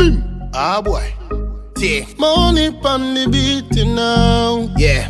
Boom. Ah boy. Yeah. Money on the beat now. Yeah.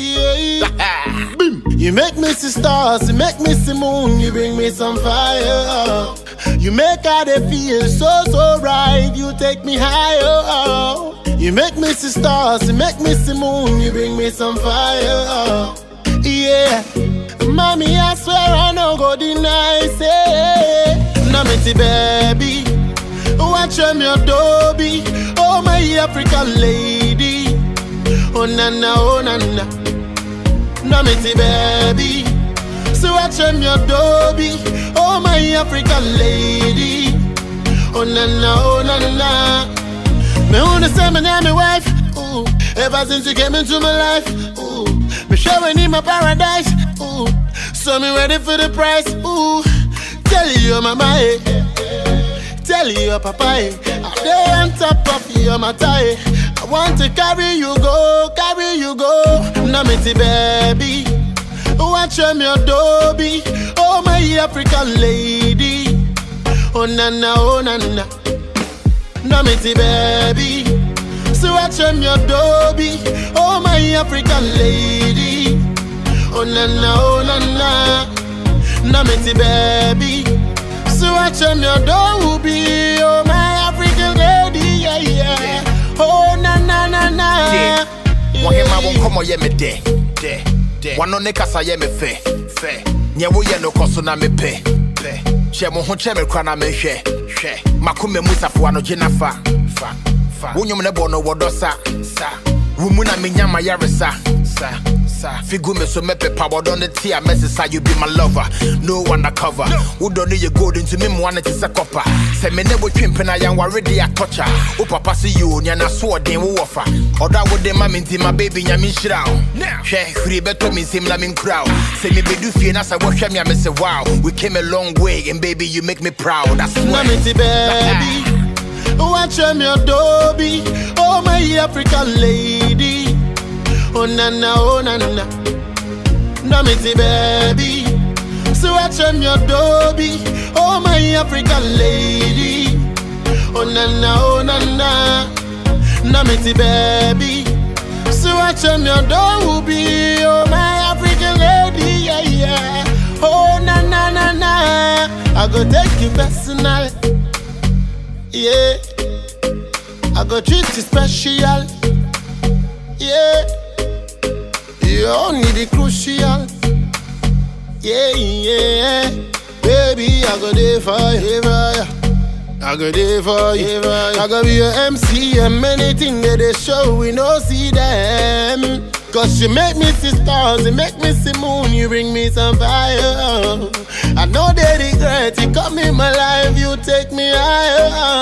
Yeah. Boom. You make me see stars, you make me see moon, you bring me some fire. You make all they feel so right, you take me higher. You make me see stars, you make me see moon, you bring me some fire. Yeah. Mommy, I swear I no go deny, say. Now me see baby, watch me Adobe. Oh my African lady, oh na na, oh na na. Now me see baby, so watch me Adobe. Oh my African lady, oh na na, oh na na. Me wanna say me name me wife, ooh. Ever since you came into my life, ooh. Me showing in my paradise, ooh. So me ready for the price, ooh. Tell you mama, eh. Tell you papa, eh. I'm there on top of your matter, eh. I want to carry you go, carry you go. Now me see baby, watch me Adobe. Oh my African lady, oh na na, oh na na. Now me see baby, so watch me Adobe. Oh my African lady, oh na na, oh na na. Now me see baby, so watch me Adobe. Oh my African lady, yeah yeah. Oh na na na na. Wahema won't come on, yeah me de. One on the casa, yeah me fe. Nyewo ye no koso na me pe. She mo ho che me kra na me hwe. Makume musafu ano jenafa. Wonyom ne bono wodosa. Wumu na me nyama yaresa. Figu me so me pepa wodon the tea message you be my lover. No undercover. Who don't need your gold into me one it is a copper. Say me never twimpen I am already a toucher. O papa see you nyana sword den wo offer. Oda wo dem ma minti my baby nya me shiraw. Hwe huri beto me sim la me crowd. Say me be do fie na say wo hwe me I say wow. We came a long way and baby you make me proud. That's why me see baby, watch me Adobe. Oh my African lady, oh na na, oh na na. Now me see baby, so watch me Adobe. Oh my African lady, oh na na, oh na na. Now me see baby, so watch me Adobe. Oh my African lady, yeah yeah. Oh na na na na. I go take you personal, yeah. I go treat you special, yeah. You only the crucial, yeah, yeah. Baby, I go there for you, I go there for you. I go be your MC and many things that they show we no see them. Cause you make me see stars, you make me see moon, you bring me some fire. I know they regret, you come in my life, you take me higher.